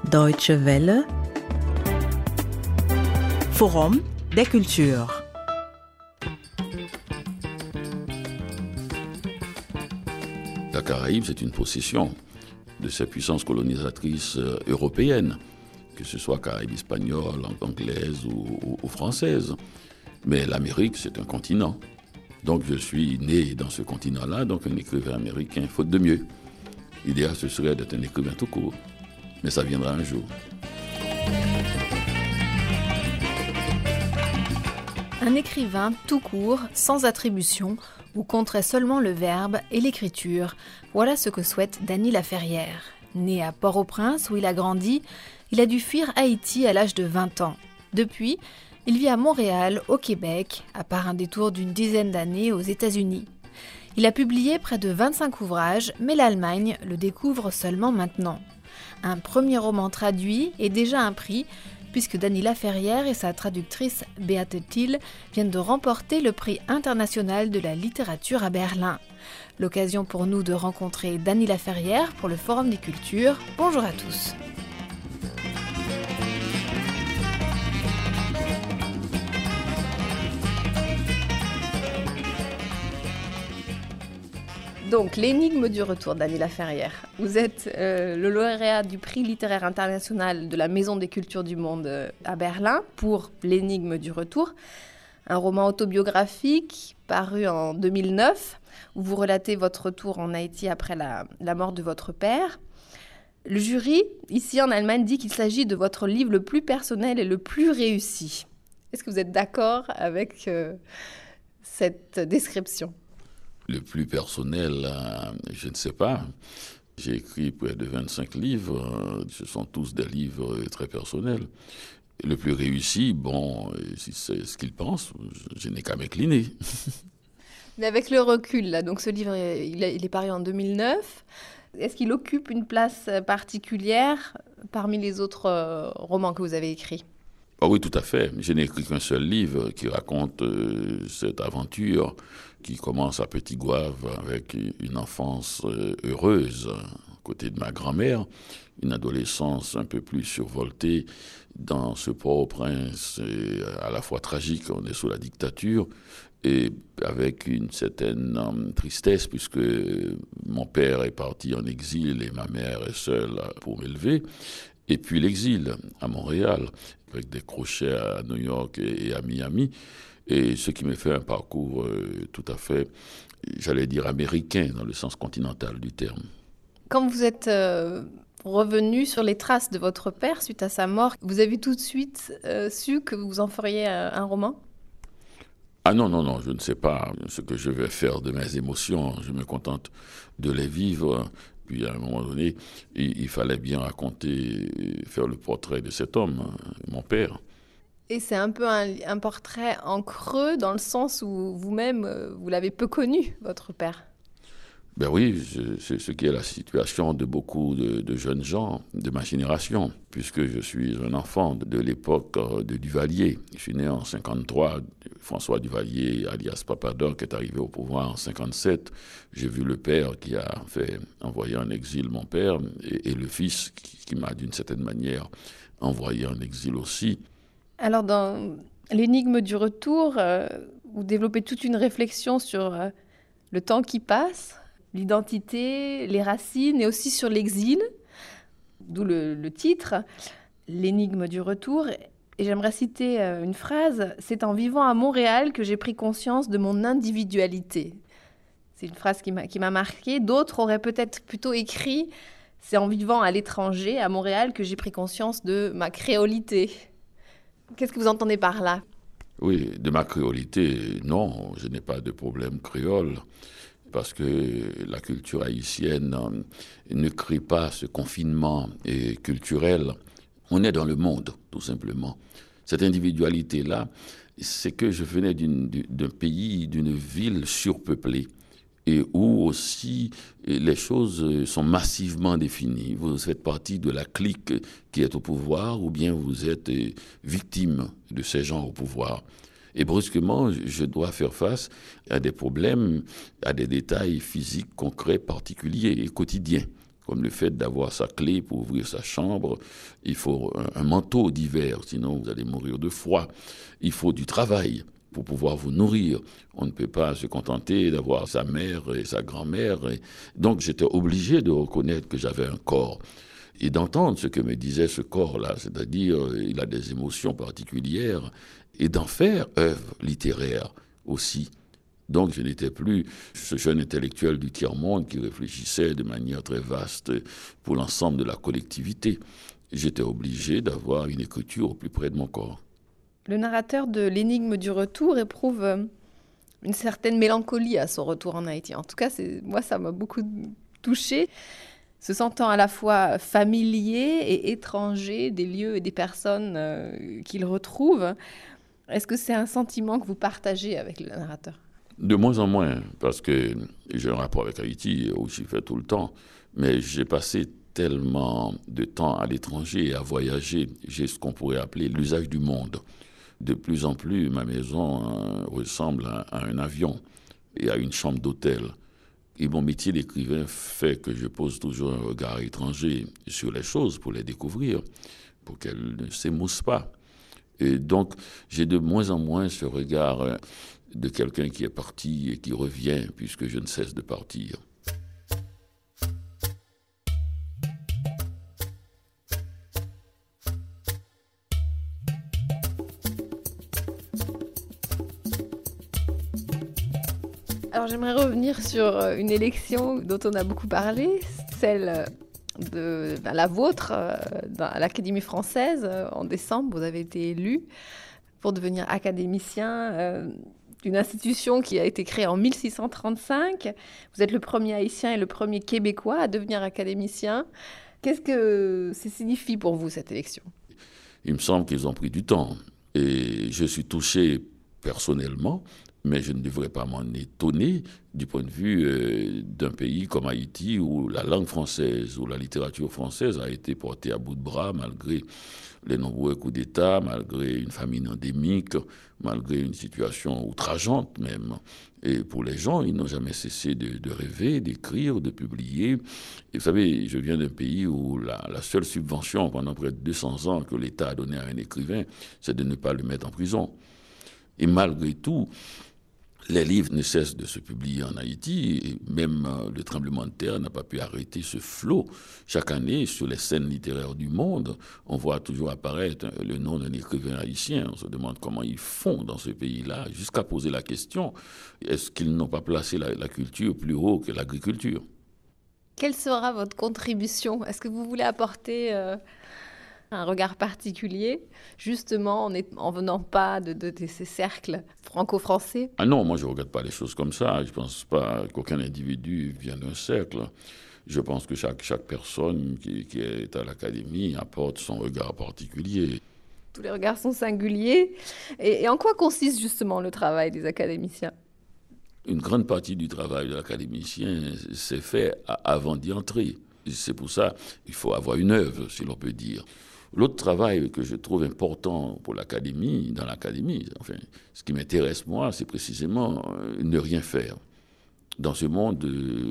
Deutsche Welle. Forum des cultures. La Caraïbe, c'est une possession de ces puissances colonisatrices européennes, que ce soit Caraïbe espagnole, anglaise ou française. Mais l'Amérique, c'est un continent. Donc je suis né dans ce continent-là, donc un écrivain américain, faute de mieux. L'idéal, ce serait d'être un écrivain tout court. Mais ça viendra un jour. Un écrivain tout court, sans attribution, où compterait seulement le verbe et l'écriture. Voilà ce que souhaite Dany Laferrière. Né à Port-au-Prince, où il a grandi, il a dû fuir Haïti à l'âge de 20 ans. Depuis, il vit à Montréal, au Québec, à part un détour d'une dizaine d'années aux États-Unis. Il a publié près de 25 ouvrages, mais l'Allemagne le découvre seulement maintenant. Un premier roman traduit et déjà un prix, puisque Dany Laferrière et sa traductrice Beate Thiel viennent de remporter le prix international de la littérature à Berlin. L'occasion pour nous de rencontrer Dany Laferrière pour le Forum des cultures. Bonjour à tous. Donc, l'énigme du retour, Dany Laferrière. Vous êtes le lauréat du prix littéraire international de la Maison des cultures du monde à Berlin pour l'énigme du retour, un roman autobiographique paru en 2009 où vous relatez votre retour en Haïti après la mort de votre père. Le jury, ici en Allemagne, dit qu'il s'agit de votre livre le plus personnel et le plus réussi. Est-ce que vous êtes d'accord avec cette description ? Le plus personnel, je ne sais pas. J'ai écrit près de 25 livres. Ce sont tous des livres très personnels. Le plus réussi, bon, si c'est ce qu'ils pensent, je n'ai qu'à m'incliner. Mais avec le recul, là, donc ce livre, il est paru en 2009. Est-ce qu'il occupe une place particulière parmi les autres romans que vous avez écrits ? Ah oui, tout à fait. Je n'ai écrit qu'un seul livre qui raconte cette aventure qui commence à Petit Goâve avec une enfance heureuse à côté de ma grand-mère, une adolescence un peu plus survoltée dans ce Port-au-Prince à la fois tragique, on est sous la dictature, et avec une certaine tristesse puisque mon père est parti en exil et ma mère est seule pour m'élever. Et puis l'exil à Montréal, avec des crochets à New York et à Miami. Et ce qui me fait un parcours tout à fait, j'allais dire, américain, dans le sens continental du terme. Quand vous êtes revenu sur les traces de votre père suite à sa mort, vous avez tout de suite su que vous en feriez un roman ? Ah non, je ne sais pas ce que je vais faire de mes émotions. Je me contente de les vivre. Puis à un moment donné, il fallait bien raconter, faire le portrait de cet homme, mon père. Et c'est un peu un portrait en creux, dans le sens où vous-même, vous l'avez peu connu, votre père. Ben oui, c'est ce qui est la situation de beaucoup de jeunes gens de ma génération, puisque je suis un enfant de l'époque de Duvalier. Je suis né en 1953, François Duvalier, alias Papadoc, est arrivé au pouvoir en 1957. J'ai vu le père qui a fait envoyer en exil mon père, et le fils qui m'a d'une certaine manière envoyé en exil aussi. Alors dans l'énigme du retour, vous développez toute une réflexion sur le temps qui passe, l'identité, les racines et aussi sur l'exil, d'où le titre, l'énigme du retour. Et j'aimerais citer une phrase, « C'est en vivant à Montréal que j'ai pris conscience de mon individualité ». C'est une phrase qui m'a marquée. D'autres auraient peut-être plutôt écrit, « C'est en vivant à l'étranger, à Montréal, que j'ai pris conscience de ma créolité ». Qu'est-ce que vous entendez par là ? Oui, de ma créolité, non, je n'ai pas de problème créole. Parce que la culture haïtienne ne crée pas ce confinement culturel. On est dans le monde, tout simplement. Cette individualité-là, c'est que je venais d'un pays, d'une ville surpeuplée, et où aussi les choses sont massivement définies. Vous faites partie de la clique qui est au pouvoir, ou bien vous êtes victime de ces gens au pouvoir. Et brusquement, je dois faire face à des problèmes, à des détails physiques concrets, particuliers et quotidiens comme le fait d'avoir sa clé pour ouvrir sa chambre. Il faut un manteau d'hiver, sinon vous allez mourir de froid. Il faut du travail pour pouvoir vous nourrir. On ne peut pas se contenter d'avoir sa mère et sa grand-mère. Donc j'étais obligé de reconnaître que j'avais un corps et d'entendre ce que me disait ce corps-là, c'est-à-dire il a des émotions particulières, et d'en faire œuvre littéraire aussi. Donc je n'étais plus ce jeune intellectuel du tiers-monde qui réfléchissait de manière très vaste pour l'ensemble de la collectivité. J'étais obligé d'avoir une écriture au plus près de mon corps. Le narrateur de L'énigme du retour éprouve une certaine mélancolie à son retour en Haïti. En tout cas, moi, ça m'a beaucoup touchée. Se sentant à la fois familier et étranger des lieux et des personnes qu'il retrouve. Est-ce que c'est un sentiment que vous partagez avec le narrateur ? De moins en moins, parce que j'ai un rapport avec Haïti, où j'y fais tout le temps, mais j'ai passé tellement de temps à l'étranger et à voyager, j'ai ce qu'on pourrait appeler l'usage du monde. De plus en plus, ma maison ressemble à un avion et à une chambre d'hôtel. Et mon métier d'écrivain fait que je pose toujours un regard étranger sur les choses pour les découvrir, pour qu'elles ne s'émoussent pas. Et donc, j'ai de moins en moins ce regard de quelqu'un qui est parti et qui revient, puisque je ne cesse de partir. Alors j'aimerais revenir sur une élection dont on a beaucoup parlé, celle de la vôtre à l'Académie française. En décembre, vous avez été élu pour devenir académicien d'une institution qui a été créée en 1635. Vous êtes le premier Haïtien et le premier Québécois à devenir académicien. Qu'est-ce que ça signifie pour vous, cette élection ? Il me semble qu'ils ont pris du temps. Et je suis touché personnellement, mais je ne devrais pas m'en étonner du point de vue d'un pays comme Haïti, où la langue française, où la littérature française a été portée à bout de bras malgré les nombreux coups d'État, malgré une famine endémique, malgré une situation outrageante même. Et pour les gens, ils n'ont jamais cessé de rêver, d'écrire, de publier. Et vous savez, je viens d'un pays où la seule subvention pendant près de 200 ans que l'État a donnée à un écrivain, c'est de ne pas le mettre en prison. Et malgré tout, les livres ne cessent de se publier en Haïti, et même le tremblement de terre n'a pas pu arrêter ce flot. Chaque année, sur les scènes littéraires du monde, on voit toujours apparaître le nom d'un écrivain haïtien. On se demande comment ils font dans ce pays-là, jusqu'à poser la question, est-ce qu'ils n'ont pas placé la culture plus haut que l'agriculture ? Quelle sera votre contribution ? Est-ce que vous voulez apporter un regard particulier, justement en venant pas de ces cercles franco-français ? Ah non, moi je ne regarde pas les choses comme ça. Je ne pense pas qu'aucun individu vienne d'un cercle. Je pense que chaque personne qui est à l'Académie apporte son regard particulier. Tous les regards sont singuliers. Et en quoi consiste justement le travail des académiciens ? Une grande partie du travail de l'académicien s'est fait avant d'y entrer. C'est pour ça qu'il faut avoir une œuvre, si l'on peut dire. L'autre travail que je trouve important pour l'académie, dans l'académie, enfin, ce qui m'intéresse moi, c'est précisément ne rien faire. Dans ce monde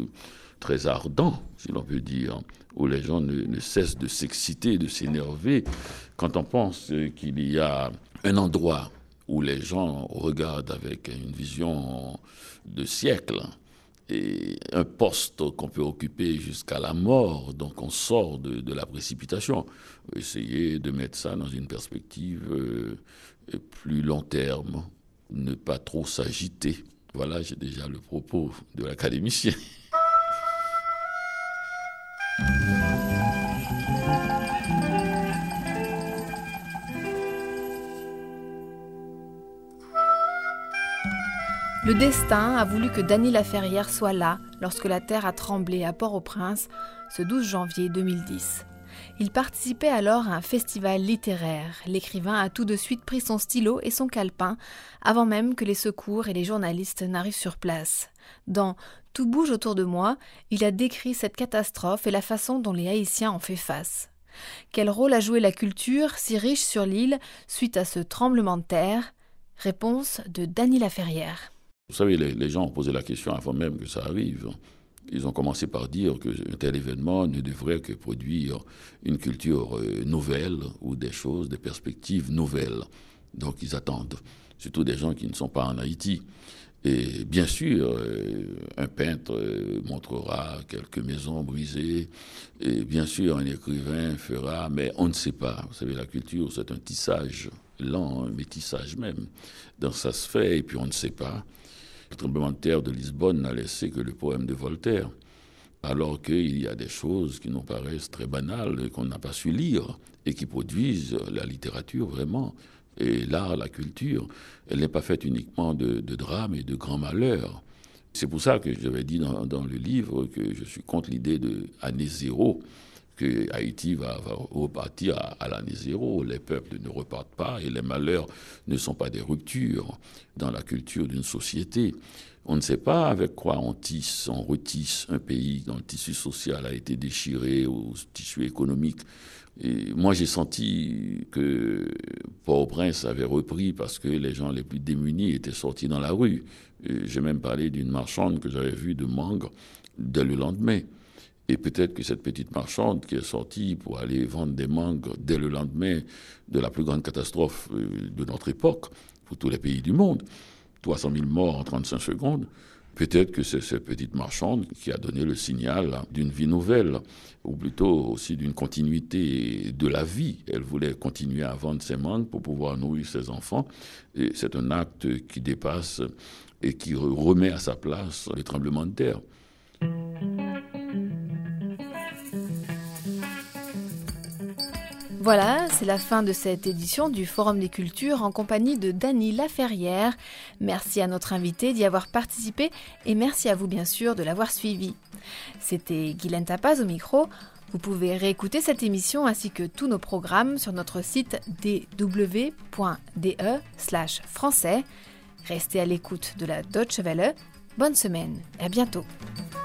très ardent, si l'on peut dire, où les gens ne cessent de s'exciter, de s'énerver, quand on pense qu'il y a un endroit où les gens regardent avec une vision de siècle, et un poste qu'on peut occuper jusqu'à la mort, donc on sort de la précipitation. Essayer de mettre ça dans une perspective plus long terme, ne pas trop s'agiter. Voilà, j'ai déjà le propos de l'académicien. Le destin a voulu que Dany Laferrière soit là lorsque la terre a tremblé à Port-au-Prince ce 12 janvier 2010. Il participait alors à un festival littéraire. L'écrivain a tout de suite pris son stylo et son calepin avant même que les secours et les journalistes n'arrivent sur place. Dans « Tout bouge autour de moi », il a décrit cette catastrophe et la façon dont les Haïtiens ont fait face. Quel rôle a joué la culture, si riche sur l'île, suite à ce tremblement de terre ? Réponse de Dany Laferrière. Vous savez, les gens ont posé la question avant même que ça arrive. Ils ont commencé par dire qu'un tel événement ne devrait que produire une culture nouvelle ou des choses, des perspectives nouvelles. Donc ils attendent, surtout des gens qui ne sont pas en Haïti. Et bien sûr, un peintre montrera quelques maisons brisées, et bien sûr, un écrivain fera, mais on ne sait pas. Vous savez, la culture, c'est un tissage lent, un métissage même. Donc ça se fait, et puis on ne sait pas. Le tremblement de terre de Lisbonne n'a laissé que le poème de Voltaire, alors qu'il y a des choses qui nous paraissent très banales et qu'on n'a pas su lire, et qui produisent la littérature vraiment. Et l'art, la culture, elle n'est pas faite uniquement de drames et de grands malheurs. C'est pour ça que j'avais dit dans le livre que je suis contre l'idée de année zéro, que Haïti va repartir à l'année zéro. Les peuples ne repartent pas et les malheurs ne sont pas des ruptures dans la culture d'une société. On ne sait pas avec quoi on retisse un pays dont le tissu social a été déchiré, ou le tissu économique. Et moi, j'ai senti que Port-au-Prince avait repris parce que les gens les plus démunis étaient sortis dans la rue. Et j'ai même parlé d'une marchande que j'avais vue de mangue dès le lendemain. Et peut-être que cette petite marchande qui est sortie pour aller vendre des mangues dès le lendemain de la plus grande catastrophe de notre époque, pour tous les pays du monde, 300 000 morts en 35 secondes, peut-être que c'est cette petite marchande qui a donné le signal d'une vie nouvelle, ou plutôt aussi d'une continuité de la vie. Elle voulait continuer à vendre ses mangues pour pouvoir nourrir ses enfants. Et c'est un acte qui dépasse et qui remet à sa place le tremblement de terre. Voilà, c'est la fin de cette édition du Forum des Cultures en compagnie de Dany Laferrière. Merci à notre invité d'y avoir participé et merci à vous bien sûr de l'avoir suivi. C'était Guylaine Tapaz au micro. Vous pouvez réécouter cette émission ainsi que tous nos programmes sur notre site dw.de/français. Restez à l'écoute de la Deutsche Welle. Bonne semaine et à bientôt.